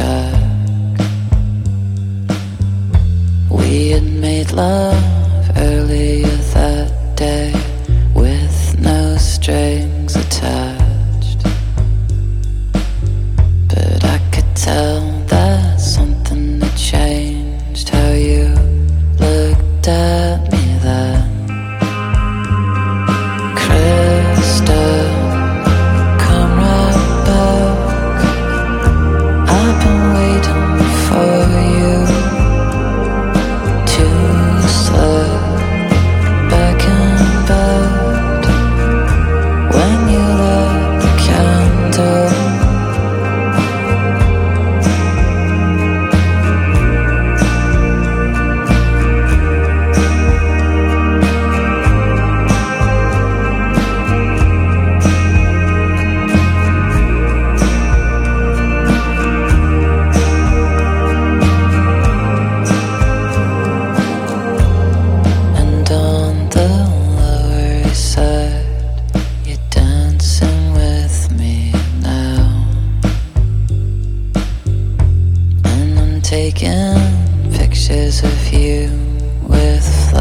back. We had made love earlier that day with no strings attached, but I could tell that something had changed. How you looked at me then, Crystal, come right back. I've been waiting for you to slip back in bed when you lit the candle. And on the Lower East Side, you're dancing with me now, and I'm taking pictures of you with